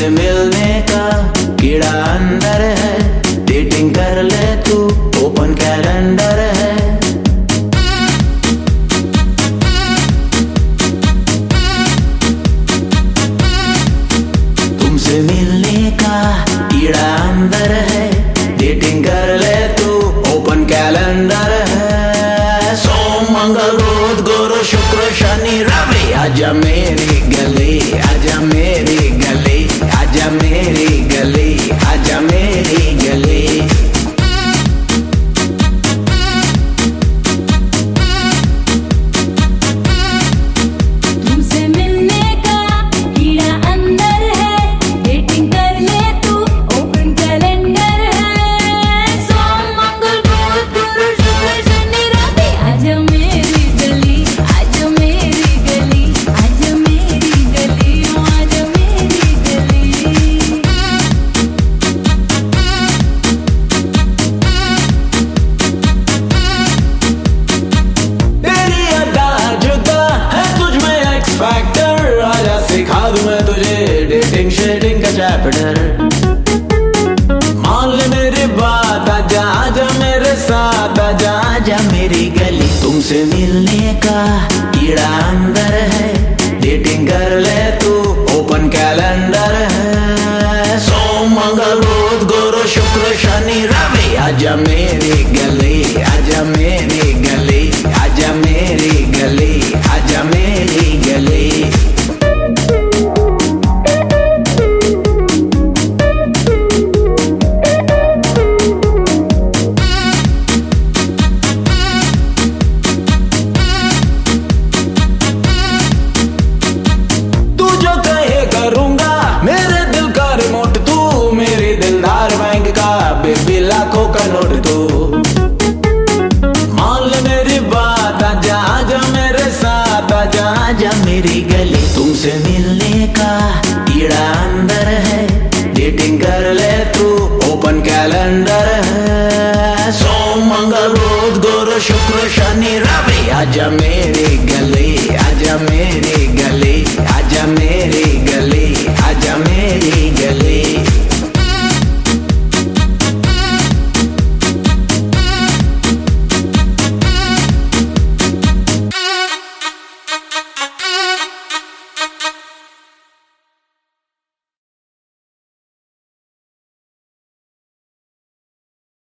तुमसे मिलने का कीड़ा अंदर है, डेटिंग कर ले तू, ओपन कैलेंडर है। तुमसे मिलने का कीड़ा अंदर है, डेटिंग कर ले तू, ओपन कैलेंडर है। सोम मंगल बुध गुरु शुक्र शनि रवि, आजा मेरी गली, आजा मेरी गली, आजा मेरी गली, आजा मेरी गली। तुमसे मिलने का कीड़ा अंदर है, डेटिंग कर ले तू, ओपन कैलेंडर है। सोम मंगल बुध गुरु शुक्र शनि रवि, आजा मेरी गली, आजा मेरी गली, आजा मेरी गली, आजा मेरी गली। तेरी अदा जुदा है, तुझ में एक्स फैक्टर, आजा सिखा दूं मैं तुझे डेटिंग शेडिंग का चैप्टर। मान ले मेरी बात, आजा आजा मेरे साथ, आजा आजा मेरी गली। तुमसे मिलने का कीड़ा अंदर है, डेटिंग कर ले तू, ओपन कैलेंडर है। सोम मंगल बुध गुरु शुक्र शनि रवि, आजा मेरी गली, आजा मेरी गली, आजा मेरी गली, आजा मेरी गली। तू जो कहे करूंगा, मेरे दिल का रिमोट तू, मेरी दिलदार बैंक का बेबी लाखों का नोट तू। मान ले मेरी बात, आजा आजा मेरे साथ, आजा आजा मेरी गली। तुमसे मिलने का कीड़ा अंदर है, डेटिंग कर ले तू, ओपन कैलेंडर है। सोम मंगल बुध गुरु शुक्र शनि रवि, आजा मेरी गली।